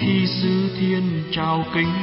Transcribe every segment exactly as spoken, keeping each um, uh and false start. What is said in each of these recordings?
Thi sứ thiên trao kính,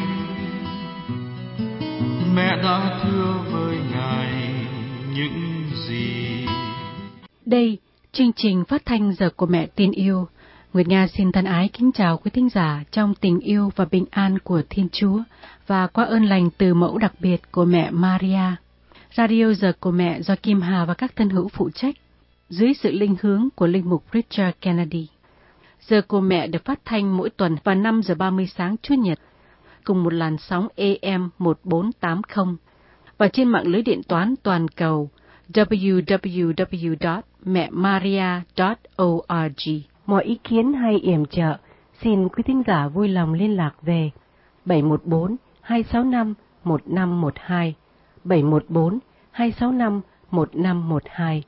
mẹ đã thưa với Ngài những gì. Đây, chương trình phát thanh Giờ của Mẹ Tin Yêu. Nguyệt Nga xin thân ái kính chào quý thính giả trong tình yêu và bình an của Thiên Chúa và qua ơn lành từ mẫu đặc biệt của mẹ Maria. Radio Giờ của Mẹ do Kim Hà và các thân hữu phụ trách, dưới sự linh hướng của linh mục Richard Kennedy. Giờ của Mẹ được phát thanh mỗi tuần vào năm giờ ba mươi sáng Chủ nhật, cùng một làn sóng A M một bốn tám không và trên mạng lưới điện toán toàn cầu w w w chấm mẹ maria chấm org. Mọi ý kiến hay yểm trợ, xin quý thính giả vui lòng liên lạc về bảy một bốn hai sáu năm một năm một hai, bảy một bốn hai sáu năm một năm một hai.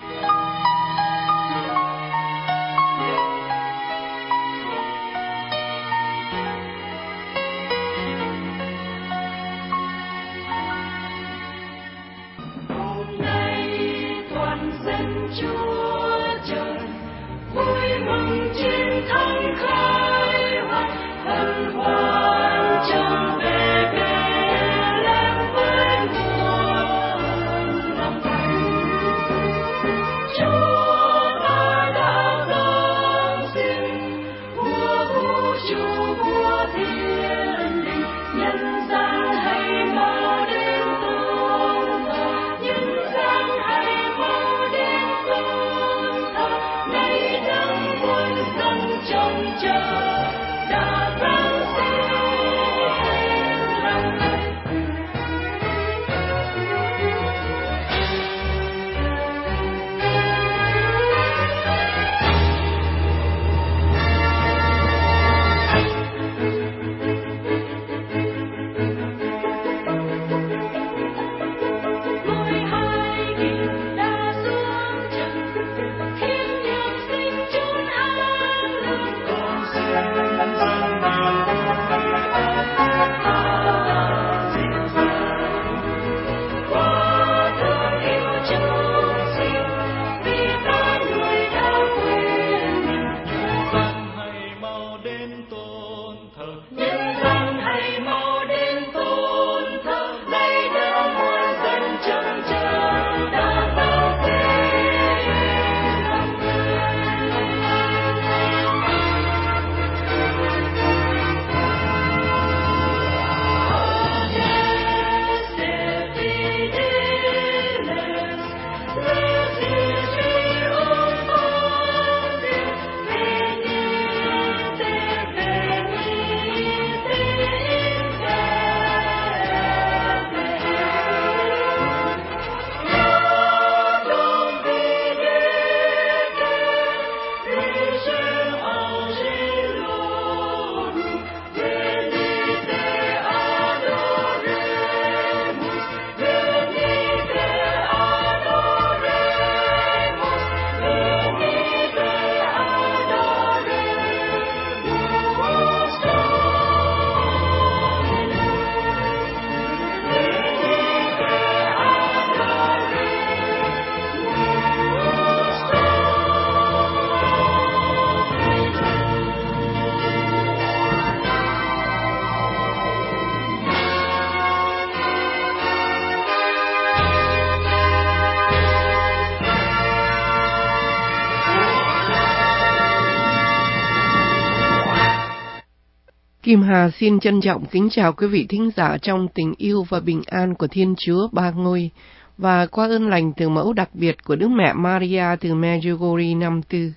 Kim Hà xin trân trọng kính chào quý vị thính giả trong tình yêu và bình an của Thiên Chúa Ba Ngôi và qua ơn lành từ mẫu đặc biệt của Đức Mẹ Maria từ Medjugorje năm tư.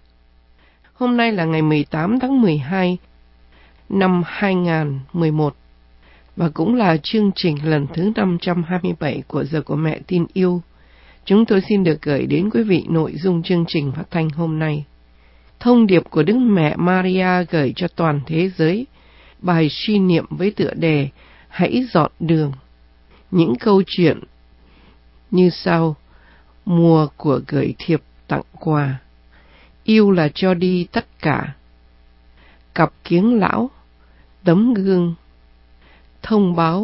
Hôm nay là ngày mười tám tháng mười hai năm hai nghìn không trăm mười một và cũng là chương trình lần thứ năm trăm hai mươi bảy của Giờ của Mẹ Tin Yêu. Chúng tôi xin được gửi đến quý vị nội dung chương trình phát thanh hôm nay. Thông điệp của Đức Mẹ Maria gửi cho toàn thế giới, bài suy niệm với tựa đề Hãy dọn đường. Những câu chuyện như sau: mùa của gửi thiệp tặng quà, yêu là cho đi tất cả, cặp kiếng lão, tấm gương, thông báo,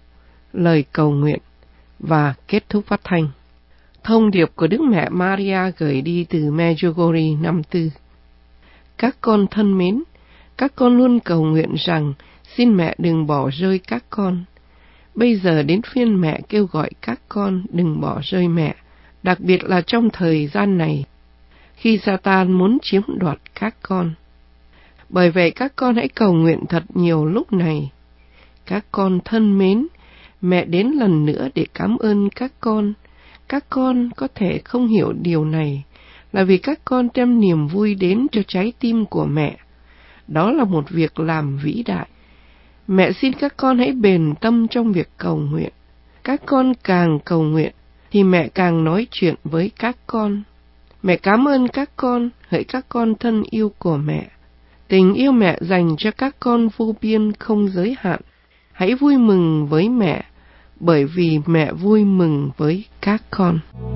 lời cầu nguyện và kết thúc phát thanh. Thông điệp của Đức Mẹ Maria gửi đi từ Medjugorje năm tư. Các con thân mến, Các con luôn cầu nguyện rằng xin mẹ đừng bỏ rơi các con. Bây giờ đến phiên mẹ kêu gọi các con đừng bỏ rơi mẹ, đặc biệt là trong thời gian này, khi Satan muốn chiếm đoạt các con. Bởi vậy các con hãy cầu nguyện thật nhiều lúc này. Các con thân mến, mẹ đến lần nữa để cảm ơn các con. Các con có thể không hiểu điều này, là vì các con đem niềm vui đến cho trái tim của mẹ. Đó là một việc làm vĩ đại. Mẹ xin các con hãy bền tâm trong việc cầu nguyện. Các con càng cầu nguyện, thì mẹ càng nói chuyện với các con. Mẹ cảm ơn các con, hỡi các con thân yêu của mẹ. Tình yêu mẹ dành cho các con vô biên không giới hạn. Hãy vui mừng với mẹ, bởi vì mẹ vui mừng với các con.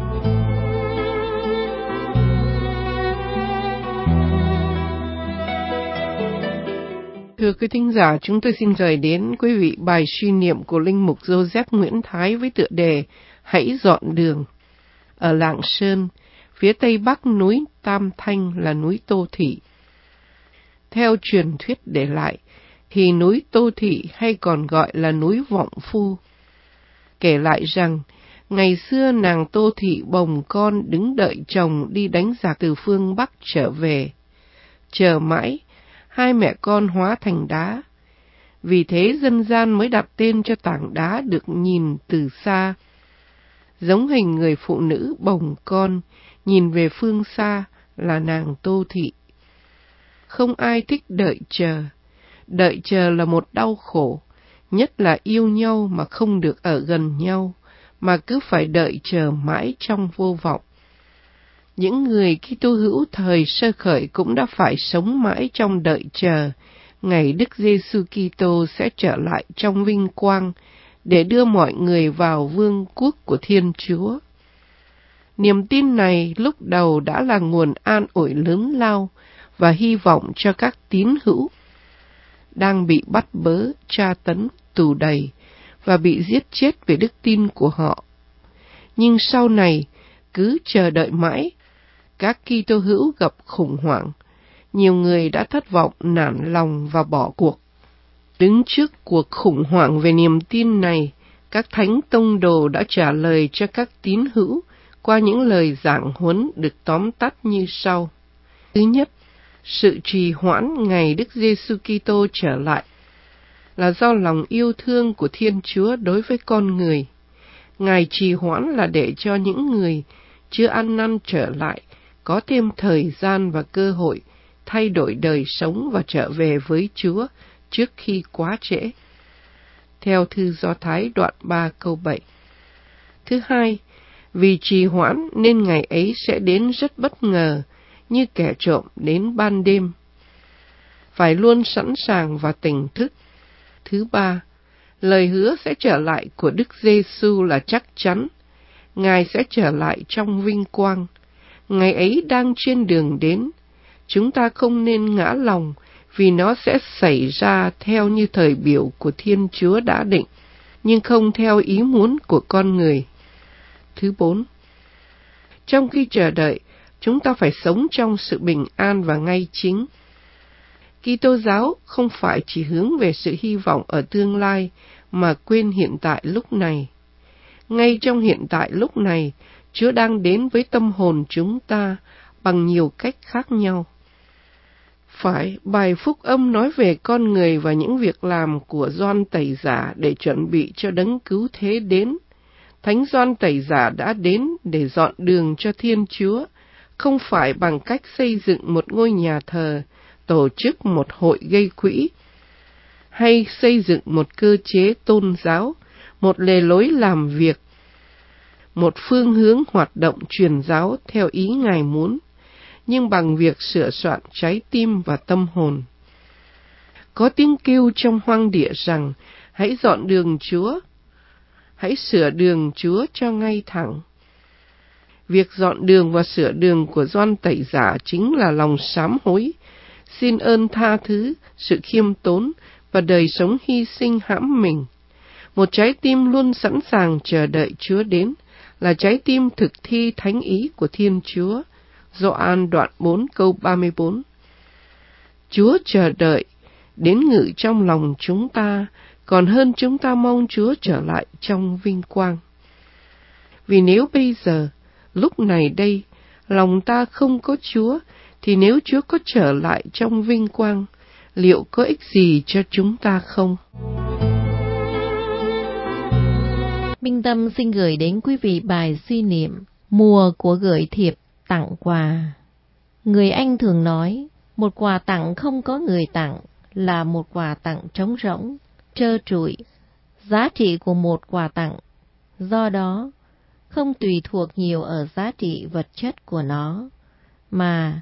Thưa quý thính giả, chúng tôi xin gửi đến quý vị bài suy niệm của Linh mục Joseph Nguyễn Thái với tựa đề Hãy dọn đường. Ở Lạng Sơn, phía tây bắc núi Tam Thanh là núi Tô Thị. Theo truyền thuyết để lại, thì núi Tô Thị hay còn gọi là núi Vọng Phu. Kể lại rằng, ngày xưa nàng Tô Thị bồng con đứng đợi chồng đi đánh giặc từ phương Bắc trở về. Chờ mãi, hai mẹ con hóa thành đá. Vì thế dân gian mới đặt tên cho tảng đá được nhìn từ xa. Giống hình người phụ nữ bồng con, nhìn về phương xa là nàng Tô Thị. Không ai thích đợi chờ. Đợi chờ là một đau khổ, nhất là yêu nhau mà không được ở gần nhau, mà cứ phải đợi chờ mãi trong vô vọng. Những người Kitô hữu thời sơ khởi cũng đã phải sống mãi trong đợi chờ ngày Đức Giêsu Kitô sẽ trở lại trong vinh quang để đưa mọi người vào vương quốc của Thiên Chúa. Niềm tin này lúc đầu đã là nguồn an ủi lớn lao và hy vọng cho các tín hữu đang bị bắt bớ, tra tấn, tù đày và bị giết chết về đức tin của họ. Nhưng sau này, cứ chờ đợi mãi, các Kitô hữu gặp khủng hoảng, nhiều người đã thất vọng, nản lòng và bỏ cuộc. Đứng trước cuộc khủng hoảng về niềm tin này, các thánh tông đồ đã trả lời cho các tín hữu qua những lời giảng huấn được tóm tắt như sau. Thứ nhất, sự trì hoãn ngày Đức Giêsu Kitô trở lại là do lòng yêu thương của Thiên Chúa đối với con người. Ngài trì hoãn là để cho những người chưa ăn năn trở lại có thêm thời gian và cơ hội thay đổi đời sống và trở về với Chúa trước khi quá trễ. Theo thư Do Thái đoạn ba câu bảy. Thứ hai, vì trì hoãn nên ngày ấy sẽ đến rất bất ngờ, như kẻ trộm đến ban đêm. Phải luôn sẵn sàng và tỉnh thức. Thứ ba, lời hứa sẽ trở lại của Đức Giêsu là chắc chắn. Ngài sẽ trở lại trong vinh quang. Ngày ấy đang trên đường đến. Chúng ta không nên ngã lòng, vì nó sẽ xảy ra theo như thời biểu của Thiên Chúa đã định, nhưng không theo ý muốn của con người. Thứ bốn, trong khi chờ đợi, chúng ta phải sống trong sự bình an và ngay chính. Kitô giáo không phải chỉ hướng về sự hy vọng ở tương lai, mà quên hiện tại lúc này. Ngay trong hiện tại lúc này, Chúa đang đến với tâm hồn chúng ta bằng nhiều cách khác nhau. Phải, bài phúc âm nói về con người và những việc làm của Gioan Tẩy Giả để chuẩn bị cho đấng cứu thế đến. Thánh Gioan Tẩy Giả đã đến để dọn đường cho Thiên Chúa, không phải bằng cách xây dựng một ngôi nhà thờ, tổ chức một hội gây quỹ, hay xây dựng một cơ chế tôn giáo, một lề lối làm việc, một phương hướng hoạt động truyền giáo theo ý Ngài muốn, nhưng bằng việc sửa soạn trái tim và tâm hồn. Có tiếng kêu trong hoang địa rằng, hãy dọn đường Chúa, hãy sửa đường Chúa cho ngay thẳng. Việc dọn đường và sửa đường của Gioan Tẩy Giả chính là lòng sám hối, xin ơn tha thứ, sự khiêm tốn và đời sống hy sinh hãm mình. Một trái tim luôn sẵn sàng chờ đợi Chúa đến là trái tim thực thi thánh ý của Thiên Chúa. Gioan đoạn bốn câu ba mươi bốn. Chúa chờ đợi đến ngự trong lòng chúng ta, còn hơn chúng ta mong Chúa trở lại trong vinh quang. Vì nếu bây giờ, lúc này đây, lòng ta không có Chúa, thì nếu Chúa có trở lại trong vinh quang, liệu có ích gì cho chúng ta không? Minh Tâm xin gửi đến quý vị bài suy niệm Mùa của gửi thiệp tặng quà. Người Anh thường nói, một quà tặng không có người tặng là một quà tặng trống rỗng, trơ trụi. Giá trị của một quà tặng, do đó, không tùy thuộc nhiều ở giá trị vật chất của nó, mà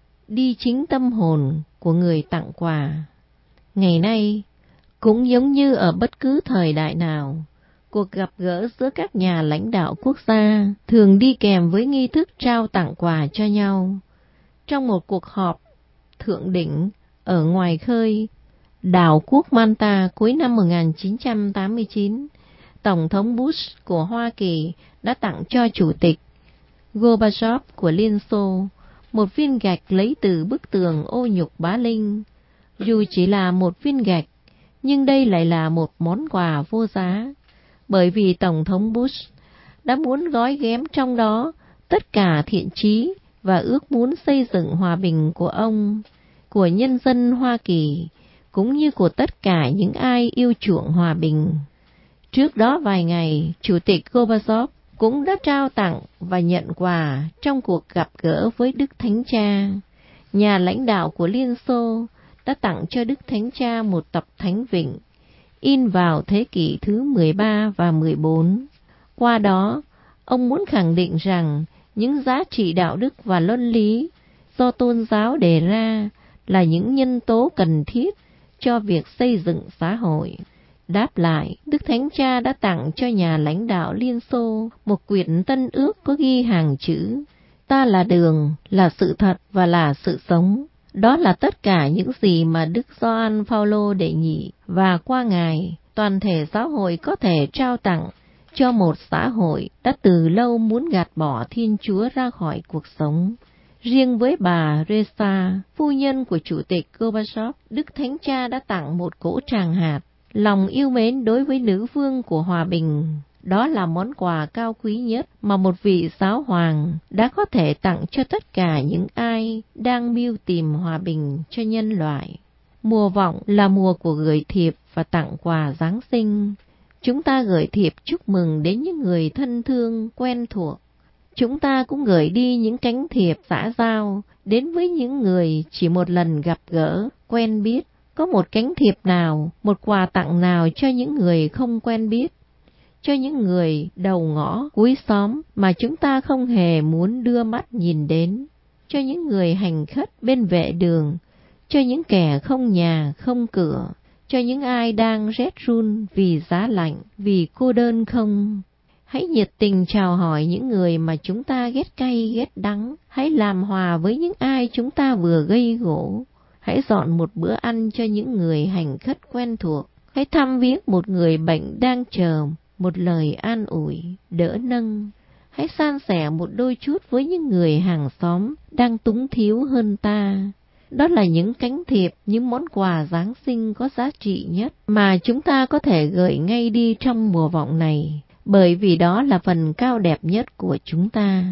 đi chính tâm hồn của người tặng quà. Ngày nay, cũng giống như ở bất cứ thời đại nào, cuộc gặp gỡ giữa các nhà lãnh đạo quốc gia thường đi kèm với nghi thức trao tặng quà cho nhau. Trong một cuộc họp thượng đỉnh ở ngoài khơi, đảo quốc Malta cuối năm một nghìn chín trăm tám mươi chín, Tổng thống Bush của Hoa Kỳ đã tặng cho Chủ tịch Gorbachev của Liên Xô một viên gạch lấy từ bức tường ô nhục bá linh. Dù chỉ là một viên gạch, nhưng đây lại là một món quà vô giá, bởi vì Tổng thống Bush đã muốn gói ghém trong đó tất cả thiện chí và ước muốn xây dựng hòa bình của ông, của nhân dân Hoa Kỳ, cũng như của tất cả những ai yêu chuộng hòa bình. Trước đó vài ngày, Chủ tịch Gorbachev cũng đã trao tặng và nhận quà trong cuộc gặp gỡ với Đức Thánh Cha. Nhà lãnh đạo của Liên Xô đã tặng cho Đức Thánh Cha một tập Thánh Vịnh, in vào thế kỷ thứ mười ba và mười bốn. Qua đó, ông muốn khẳng định rằng những giá trị đạo đức và luân lý do tôn giáo đề ra là những nhân tố cần thiết cho việc xây dựng xã hội. Đáp lại, Đức Thánh Cha đã tặng cho nhà lãnh đạo Liên Xô một quyển tân ước có ghi hàng chữ: Ta là đường, là sự thật và là sự sống. Đó là tất cả những gì mà Đức Gioan Phaolô đệ nhị và qua Ngài, toàn thể giáo hội có thể trao tặng cho một xã hội đã từ lâu muốn gạt bỏ Thiên Chúa ra khỏi cuộc sống. Riêng với bà Reza, phu nhân của Chủ tịch Gorbachev, Đức Thánh Cha đã tặng một cỗ tràng hạt, lòng yêu mến đối với nữ vương của hòa bình. Đó là món quà cao quý nhất mà một vị giáo hoàng đã có thể tặng cho tất cả những ai đang mưu tìm hòa bình cho nhân loại. Mùa vọng là mùa của gửi thiệp và tặng quà Giáng sinh. Chúng ta gửi thiệp chúc mừng đến những người thân thương, quen thuộc. Chúng ta cũng gửi đi những cánh thiệp xã giao đến với những người chỉ một lần gặp gỡ, quen biết. Có một cánh thiệp nào, một quà tặng nào cho những người không quen biết, cho những người đầu ngõ, cuối xóm mà chúng ta không hề muốn đưa mắt nhìn đến, cho những người hành khất bên vệ đường, cho những kẻ không nhà, không cửa, cho những ai đang rét run vì giá lạnh, vì cô đơn không. Hãy nhiệt tình chào hỏi những người mà chúng ta ghét cay ghét đắng, hãy làm hòa với những ai chúng ta vừa gây gổ. Hãy dọn một bữa ăn cho những người hành khất quen thuộc. Hãy thăm viếng một người bệnh đang chờ một lời an ủi, đỡ nâng. Hãy san sẻ một đôi chút với những người hàng xóm đang túng thiếu hơn ta. Đó là những cánh thiệp, những món quà Giáng sinh có giá trị nhất mà chúng ta có thể gửi ngay đi trong mùa vọng này, bởi vì đó là phần cao đẹp nhất của chúng ta.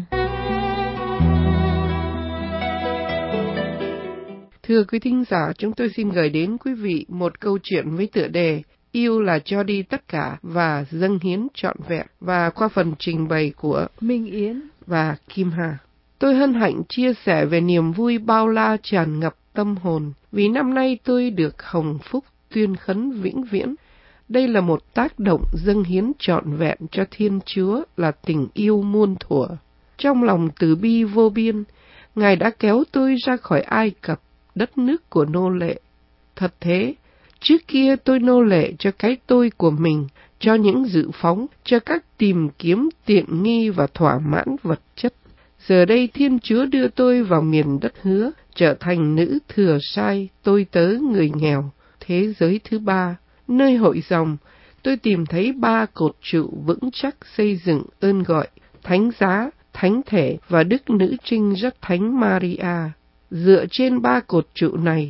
Thưa quý thính giả, chúng tôi xin gửi đến quý vị một câu chuyện với tựa đề Yêu là cho đi tất cả và dâng hiến trọn vẹn, và qua phần trình bày của Minh Yến và Kim Hà. Tôi hân hạnh chia sẻ về niềm vui bao la tràn ngập tâm hồn, vì năm nay tôi được hồng phúc tuyên khấn vĩnh viễn. Đây là một tác động dâng hiến trọn vẹn cho Thiên Chúa là tình yêu muôn thuở. Trong lòng từ bi vô biên, Ngài đã kéo tôi ra khỏi Ai Cập, đất nước của nô lệ. Thật thế, trước kia tôi nô lệ cho cái tôi của mình, cho những dự phóng, cho các tìm kiếm tiện nghi và thỏa mãn vật chất. Giờ đây Thiên Chúa đưa tôi vào miền đất hứa, trở thành nữ thừa sai, tôi tớ người nghèo, thế giới thứ ba. Nơi hội dòng, tôi tìm thấy ba cột trụ vững chắc xây dựng ơn gọi, thánh giá, thánh thể và đức nữ trinh rất thánh Maria. Dựa trên ba cột trụ này,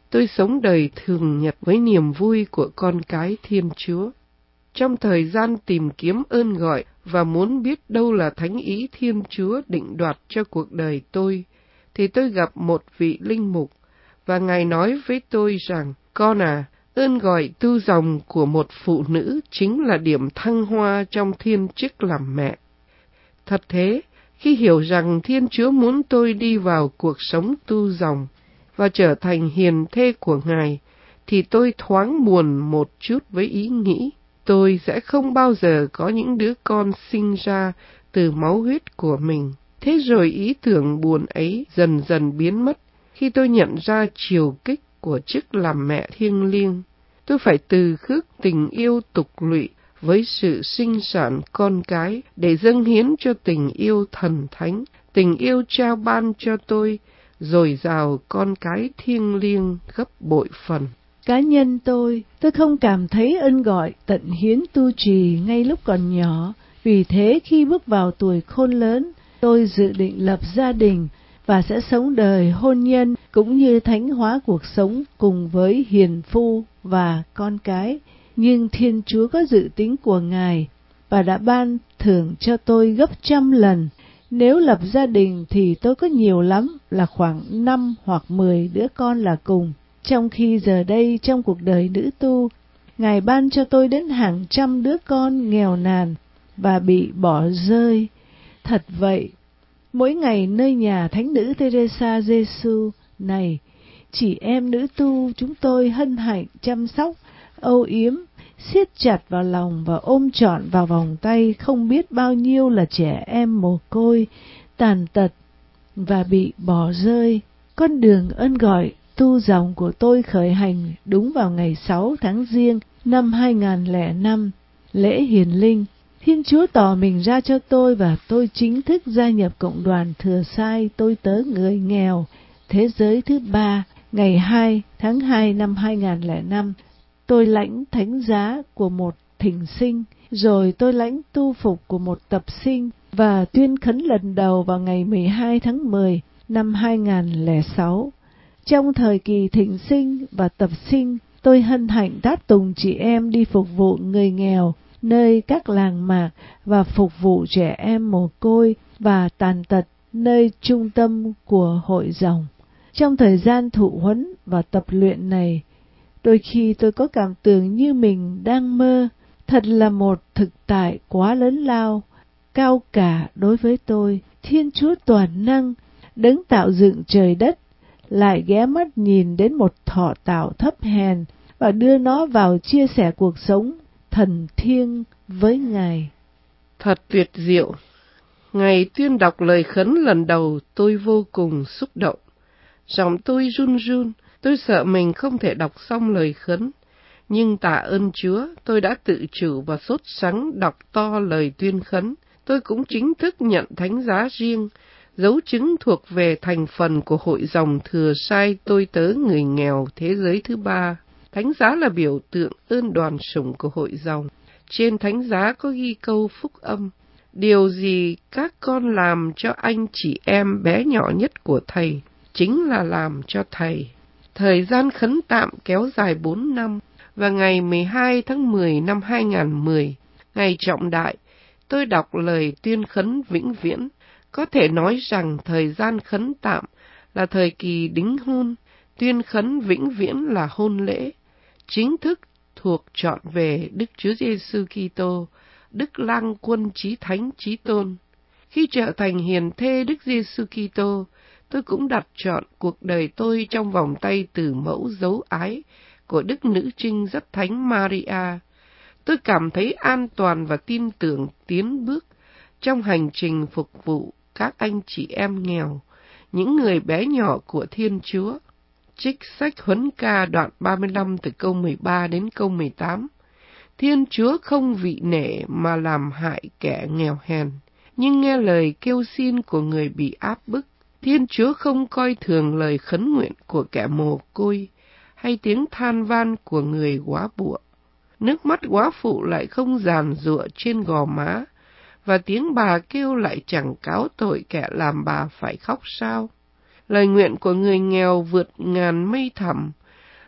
tôi sống đời thường nhật với niềm vui của con cái Thiên Chúa. Trong thời gian tìm kiếm ơn gọi và muốn biết đâu là thánh ý Thiên Chúa định đoạt cho cuộc đời tôi, thì tôi gặp một vị linh mục, và Ngài nói với tôi rằng, con à, ơn gọi tu dòng của một phụ nữ chính là điểm thăng hoa trong thiên chức làm mẹ. Thật thế, khi hiểu rằng Thiên Chúa muốn tôi đi vào cuộc sống tu dòng và trở thành hiền thê của Ngài, thì tôi thoáng buồn một chút với ý nghĩ tôi sẽ không bao giờ có những đứa con sinh ra từ máu huyết của mình. Thế rồi ý tưởng buồn ấy dần dần biến mất khi tôi nhận ra chiều kích của chức làm mẹ thiêng liêng. Tôi phải từ khước tình yêu tục lụy với sự sinh sản con cái để dâng hiến cho tình yêu thần thánh, tình yêu trao ban cho tôi, dồi dào con cái thiêng liêng gấp bội phần. Cá nhân tôi, tôi không cảm thấy ơn gọi tận hiến tu trì ngay lúc còn nhỏ. Vì thế khi bước vào tuổi khôn lớn, tôi dự định lập gia đình và sẽ sống đời hôn nhân cũng như thánh hóa cuộc sống cùng với hiền phu và con cái. Nhưng Thiên Chúa có dự tính của Ngài và đã ban thưởng cho tôi gấp trăm lần. Nếu lập gia đình thì tôi có nhiều lắm là khoảng năm hoặc mười đứa con là cùng. Trong khi giờ đây trong cuộc đời nữ tu, Ngài ban cho tôi đến hàng trăm đứa con nghèo nàn và bị bỏ rơi. Thật vậy, mỗi ngày nơi nhà Thánh nữ Teresa Giêsu này, chị em nữ tu chúng tôi hân hạnh chăm sóc, âu yếm, siết chặt vào lòng và ôm trọn vào vòng tay không biết bao nhiêu là trẻ em mồ côi, tàn tật và bị bỏ rơi. Con đường ơn gọi tu dòng của tôi khởi hành đúng vào ngày sáu tháng Giêng năm hai nghìn lẻ năm, lễ hiền linh. Thiên Chúa tỏ mình ra cho tôi và tôi chính thức gia nhập cộng đoàn thừa sai tôi tớ người nghèo thế giới thứ ba. Ngày hai tháng hai năm hai nghìn lẻ năm, tôi lãnh thánh giá của một thỉnh sinh, rồi tôi lãnh tu phục của một tập sinh và tuyên khấn lần đầu vào ngày mười hai tháng mười năm hai nghìn lẻ sáu. Trong thời kỳ thỉnh sinh và tập sinh, tôi hân hạnh đáp tùng chị em đi phục vụ người nghèo nơi các làng mạc và phục vụ trẻ em mồ côi và tàn tật nơi trung tâm của hội dòng. Trong thời gian thụ huấn và tập luyện này, đôi khi tôi có cảm tưởng như mình đang mơ. Thật là một thực tại quá lớn lao, cao cả đối với tôi. Thiên Chúa toàn năng, đấng tạo dựng trời đất, lại ghé mắt nhìn đến một thọ tạo thấp hèn và đưa nó vào chia sẻ cuộc sống thần thiêng với Ngài. Thật tuyệt diệu. Ngày tuyên đọc lời khấn lần đầu, tôi vô cùng xúc động. Giọng tôi run run, tôi sợ mình không thể đọc xong lời khấn. Nhưng tạ ơn Chúa, tôi đã tự chủ và sốt sắng đọc to lời tuyên khấn. Tôi cũng chính thức nhận thánh giá riêng, dấu chứng thuộc về thành phần của hội dòng thừa sai tôi tớ người nghèo thế giới thứ ba. Thánh giá là biểu tượng ơn đoàn sủng của hội dòng. Trên thánh giá có ghi câu phúc âm: điều gì các con làm cho anh chị em bé nhỏ nhất của Thầy, chính là làm cho Thầy. Thời gian khấn tạm kéo dài bốn năm, và ngày mười hai tháng mười năm hai nghìn mười, ngày trọng đại, tôi đọc lời tuyên khấn vĩnh viễn. Có thể nói rằng thời gian khấn tạm là thời kỳ đính hôn, tuyên khấn vĩnh viễn là hôn lễ, chính thức thuộc trọn về Đức Chúa Giêsu Kitô, Đức Lang Quân Chí Thánh Chí Tôn. Khi trở thành hiền thê Đức Giêsu Kitô, tôi cũng đặt trọn cuộc đời tôi trong vòng tay từ mẫu dấu ái của Đức Nữ Trinh Rất Thánh Maria. Tôi cảm thấy an toàn và tin tưởng tiến bước trong hành trình phục vụ các anh chị em nghèo, những người bé nhỏ của Thiên Chúa. Trích sách Huấn Ca đoạn ba mươi lăm từ câu mười ba đến câu mười tám. Thiên Chúa không vị nể mà làm hại kẻ nghèo hèn, nhưng nghe lời kêu xin của người bị áp bức. Thiên Chúa không coi thường lời khấn nguyện của kẻ mồ côi, hay tiếng than van của người góa bụa. Nước mắt góa phụ lại không giàn giụa trên gò má, và tiếng bà kêu lại chẳng cáo tội kẻ làm bà phải khóc sao. Lời nguyện của người nghèo vượt ngàn mây thẳm,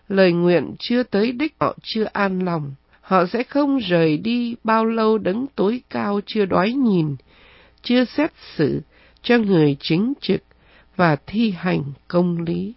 lời nguyện chưa tới đích, họ chưa an lòng. Họ sẽ không rời đi bao lâu đấng tối cao chưa đói nhìn, chưa xét xử cho người chính trực và thi hành công lý.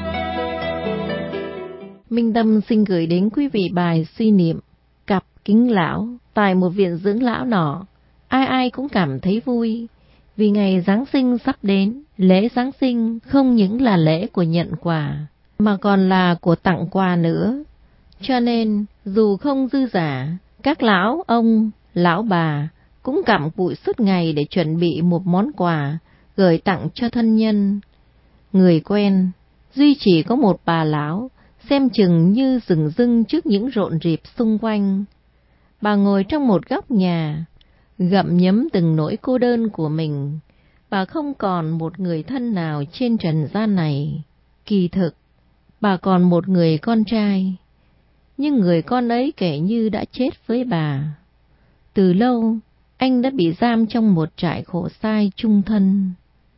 Minh Tâm xin gửi đến quý vị bài suy niệm Cặp Kính Lão. Tại một viện dưỡng lão nọ, ai ai cũng cảm thấy vui, vì ngày Giáng sinh sắp đến. Lễ Giáng sinh không những là lễ của nhận quà, mà còn là của tặng quà nữa. Cho nên, dù không dư giả, các lão ông, lão bà cũng cặm cụi suốt ngày để chuẩn bị một món quà gửi tặng cho thân nhân, người quen. Duy chỉ có một bà lão, xem chừng như rừng rưng trước những rộn rịp xung quanh. Bà ngồi trong một góc nhà, gặm nhấm từng nỗi cô đơn của mình. Bà không còn một người thân nào trên trần gian này. Kỳ thực, bà còn một người con trai, nhưng người con ấy kể như đã chết với bà. Từ lâu, anh đã bị giam trong một trại khổ sai chung thân.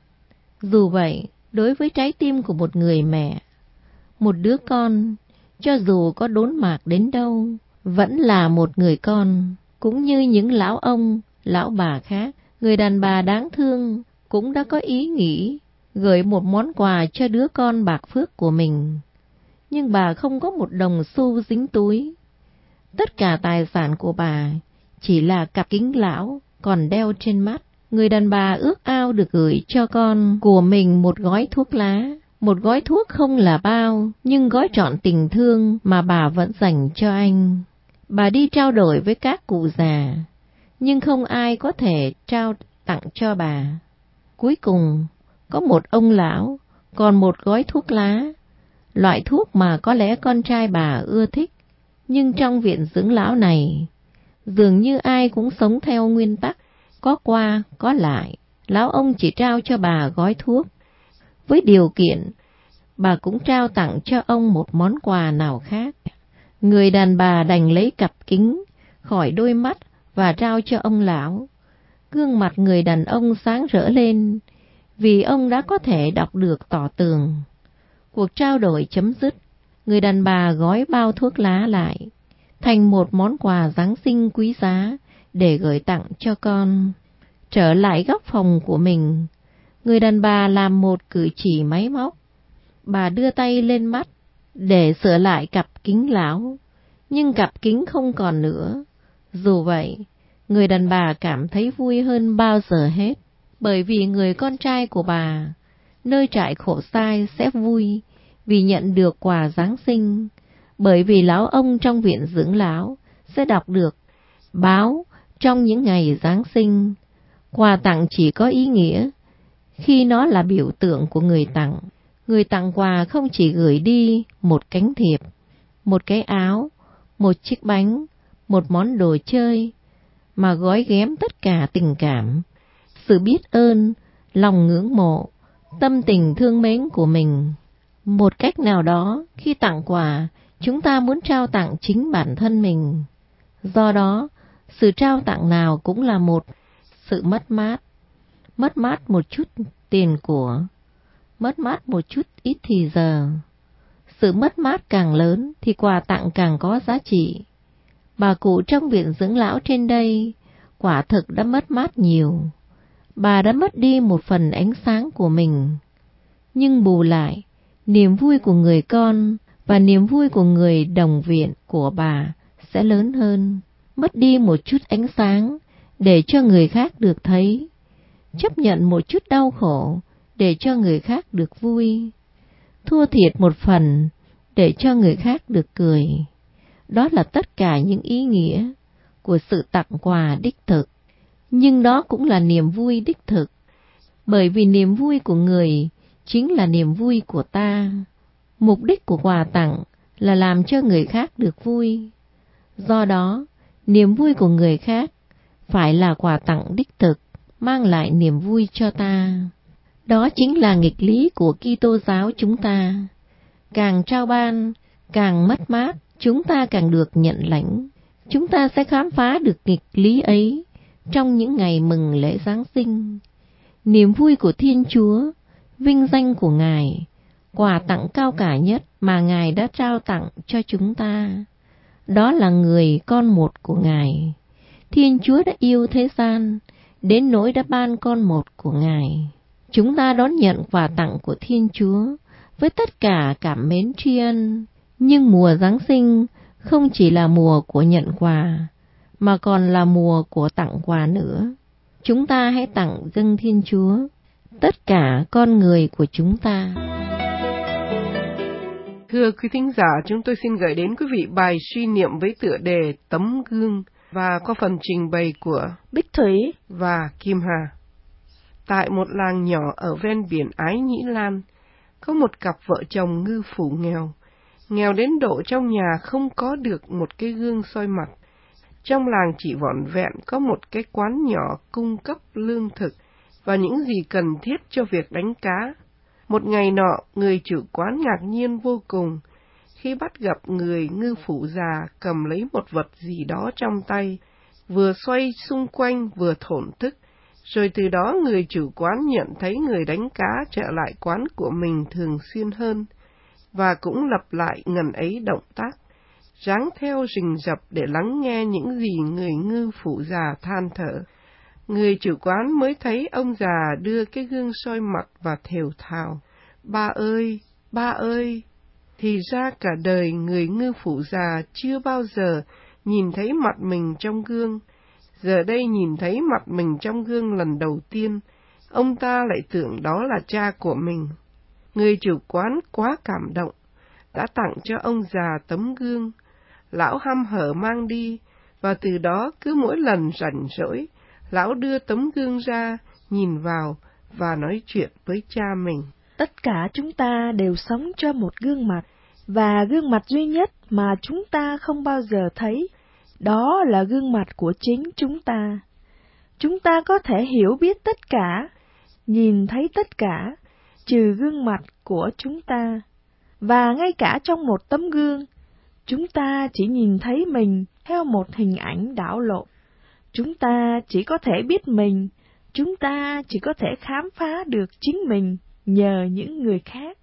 Dù vậy, đối với trái tim của một người mẹ, một đứa con, cho dù có đốn mạc đến đâu, vẫn là một người con. Cũng như những lão ông, lão bà khác, người đàn bà đáng thương cũng đã có ý nghĩ gửi một món quà cho đứa con bạc phước của mình. Nhưng bà không có một đồng xu dính túi. Tất cả tài sản của bà chỉ là cặp kính lão còn đeo trên mắt. Người đàn bà ước ao được gửi cho con của mình một gói thuốc lá. Một gói thuốc không là bao, nhưng gói trọn tình thương mà bà vẫn dành cho anh. Bà đi trao đổi với các cụ già, nhưng không ai có thể trao tặng cho bà. Cuối cùng, có một ông lão, còn một gói thuốc lá, loại thuốc mà có lẽ con trai bà ưa thích. Nhưng trong viện dưỡng lão này, dường như ai cũng sống theo nguyên tắc, có qua, có lại. Lão ông chỉ trao cho bà gói thuốc, với điều kiện bà cũng trao tặng cho ông một món quà nào khác. Người đàn bà đành lấy cặp kính khỏi đôi mắt và trao cho ông lão. Gương mặt người đàn ông sáng rỡ lên, vì ông đã có thể đọc được tỏ tường. Cuộc trao đổi chấm dứt, người đàn bà gói bao thuốc lá lại thành một món quà Giáng sinh quý giá để gửi tặng cho con. Trở lại góc phòng của mình, người đàn bà làm một cử chỉ máy móc. Bà đưa tay lên mắt để sửa lại cặp kính lão, nhưng cặp kính không còn nữa. Dù vậy, người đàn bà cảm thấy vui hơn bao giờ hết, bởi vì người con trai của bà, nơi trại khổ sai sẽ vui vì nhận được quà Giáng sinh, bởi vì lão ông trong viện dưỡng lão sẽ đọc được báo trong những ngày Giáng sinh. Quà tặng chỉ có ý nghĩa khi nó là biểu tượng của người tặng. Người tặng quà không chỉ gửi đi một cánh thiệp, một cái áo, một chiếc bánh, một món đồ chơi, mà gói ghém tất cả tình cảm, sự biết ơn, lòng ngưỡng mộ, tâm tình thương mến của mình. Một cách nào đó, khi tặng quà, chúng ta muốn trao tặng chính bản thân mình. Do đó, sự trao tặng nào cũng là một sự mất mát. Mất mát một chút tiền của, mất mát một chút ít thì giờ. Sự mất mát càng lớn thì quà tặng càng có giá trị. Bà cụ trong viện dưỡng lão trên đây quả thực đã mất mát nhiều. Bà đã mất đi một phần ánh sáng của mình. Nhưng bù lại, niềm vui của người con và niềm vui của người đồng viện của bà sẽ lớn hơn. Mất đi một chút ánh sáng để cho người khác được thấy. Chấp nhận một chút đau khổ để cho người khác được vui. Thua thiệt một phần để cho người khác được cười. Đó là tất cả những ý nghĩa của sự tặng quà đích thực. Nhưng đó cũng là niềm vui đích thực, bởi vì niềm vui của người chính là niềm vui của ta. Mục đích của quà tặng là làm cho người khác được vui. Do đó, niềm vui của người khác phải là quà tặng đích thực, mang lại niềm vui cho ta. Đó chính là nghịch lý của Kitô giáo chúng ta. Càng trao ban, càng mất mát, chúng ta càng được nhận lãnh. Chúng ta sẽ khám phá được nghịch lý ấy trong những ngày mừng lễ Giáng sinh. Niềm vui của Thiên Chúa, vinh danh của Ngài, quà tặng cao cả nhất mà Ngài đã trao tặng cho chúng ta. Đó là người con một của Ngài. Thiên Chúa đã yêu thế gian, đến nỗi đã ban con một của Ngài. Chúng ta đón nhận quà tặng của Thiên Chúa với tất cả cảm mến tri ân. Nhưng mùa Giáng sinh không chỉ là mùa của nhận quà, mà còn là mùa của tặng quà nữa. Chúng ta hãy tặng dâng Thiên Chúa tất cả con người của chúng ta. Thưa quý thính giả, chúng tôi xin gửi đến quý vị bài suy niệm với tựa đề Tấm Gương và có phần trình bày của Bích Thủy và Kim Hà. Tại một làng nhỏ ở ven biển Ái Nhĩ Lan, có một cặp vợ chồng ngư phủ nghèo, nghèo đến độ trong nhà không có được một cái gương soi mặt. Trong làng chỉ vỏn vẹn có một cái quán nhỏ cung cấp lương thực và những gì cần thiết cho việc đánh cá. Một ngày nọ, người chủ quán ngạc nhiên vô cùng khi bắt gặp người ngư phủ già cầm lấy một vật gì đó trong tay, vừa xoay xung quanh vừa thổn thức. Rồi từ đó người chủ quán nhận thấy người đánh cá trở lại quán của mình thường xuyên hơn, và cũng lặp lại ngần ấy động tác, ráng theo rình rập để lắng nghe những gì người ngư phủ già than thở. Người chủ quán mới thấy ông già đưa cái gương soi mặt và thều thào: "Ba ơi, ba ơi!" Thì ra cả đời người ngư phủ già chưa bao giờ nhìn thấy mặt mình trong gương. Giờ đây nhìn thấy mặt mình trong gương lần đầu tiên, ông ta lại tưởng đó là cha của mình. Người chủ quán quá cảm động, đã tặng cho ông già tấm gương. Lão hăm hở mang đi, và từ đó cứ mỗi lần rảnh rỗi, lão đưa tấm gương ra, nhìn vào và nói chuyện với cha mình. Tất cả chúng ta đều sống cho một gương mặt, và gương mặt duy nhất mà chúng ta không bao giờ thấy, đó là gương mặt của chính chúng ta. Chúng ta có thể hiểu biết tất cả, nhìn thấy tất cả, trừ gương mặt của chúng ta. Và ngay cả trong một tấm gương, chúng ta chỉ nhìn thấy mình theo một hình ảnh đảo lộn. Chúng ta chỉ có thể biết mình, chúng ta chỉ có thể khám phá được chính mình nhờ những người khác,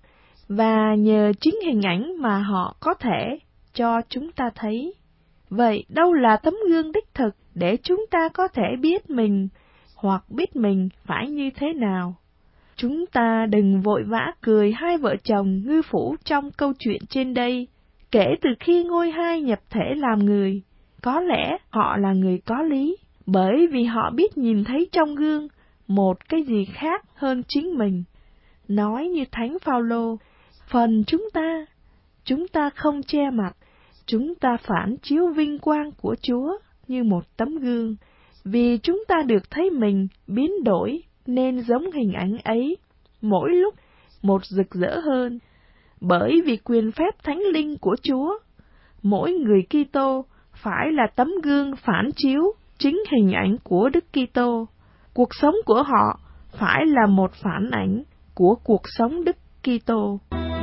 và nhờ chính hình ảnh mà họ có thể cho chúng ta thấy. Vậy đâu là tấm gương đích thực để chúng ta có thể biết mình, hoặc biết mình phải như thế nào? Chúng ta đừng vội vã cười hai vợ chồng ngư phủ trong câu chuyện trên đây. Kể từ khi ngôi hai nhập thể làm người, có lẽ họ là người có lý, bởi vì họ biết nhìn thấy trong gương một cái gì khác hơn chính mình. Nói như Thánh Phaolô, phần chúng ta, chúng ta không che mặt, chúng ta phản chiếu vinh quang của Chúa như một tấm gương, vì chúng ta được thấy mình biến đổi nên giống hình ảnh ấy, mỗi lúc một rực rỡ hơn. Bởi vì quyền phép thánh linh của Chúa, mỗi người Kitô phải là tấm gương phản chiếu chính hình ảnh của Đức Kitô. Cuộc sống của họ phải là một phản ảnh của cuộc sống Đức Kitô.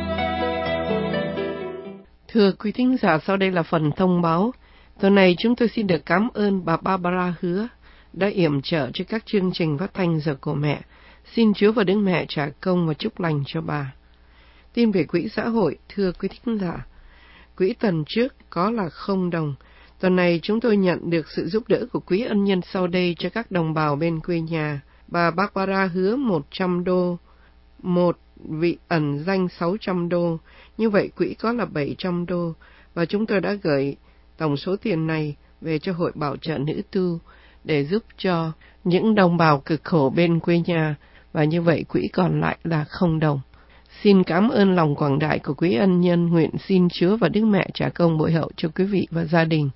Thưa quý thính giả, sau đây là phần thông báo. Tuần này chúng tôi xin được cảm ơn bà Barbara Hứa đã yểm trợ cho các chương trình phát thanh Giờ của Mẹ. Xin Chúa và Đức Mẹ trả công và chúc lành cho bà. Tin về quỹ xã hội, thưa quý thính giả, quỹ tuần trước có là không đồng. Tuần này chúng tôi nhận được sự giúp đỡ của quý ân nhân sau đây cho các đồng bào bên quê nhà. Bà Barbara hứa một trăm đô, một vị ẩn danh sáu trăm đô, như vậy quỹ có là bảy trăm đô, và chúng tôi đã gửi tổng số tiền này về cho Hội Bảo trợ Nữ Tu để giúp cho những đồng bào cực khổ bên quê nhà, và như vậy quỹ còn lại là không đồng. Xin cảm ơn lòng quảng đại của quý ân nhân, nguyện xin Chúa và Đức Mẹ trả công bội hậu cho quý vị và gia đình.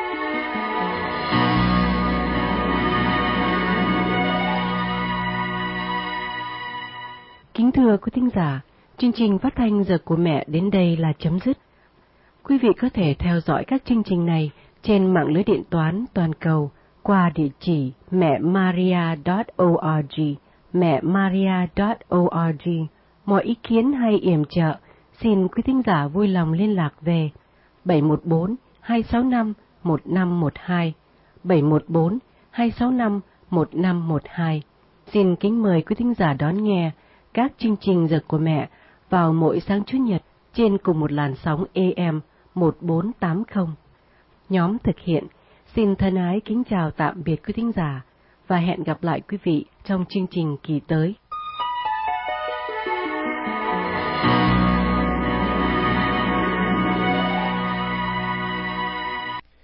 Kính thưa quý thính giả, chương trình phát thanh Giờ của Mẹ đến đây là chấm dứt. Quý vị có thể theo dõi các chương trình này trên mạng lưới điện toán toàn cầu qua địa chỉ mẹ maria chấm org, mẹ maria chấm org. Mọi ý kiến hay yểm trợ, xin quý thính giả vui lòng liên lạc về bảy một bốn hai sáu năm một năm một hai, bảy một bốn hai sáu năm một năm một hai. Xin kính mời quý thính giả đón nghe các chương trình Giờ của Mẹ vào mỗi sáng Chủ nhật trên cùng một làn sóng A M một bốn tám không. Nhóm thực hiện xin thân ái kính chào tạm biệt quý thính giả và hẹn gặp lại quý vị trong chương trình kỳ tới.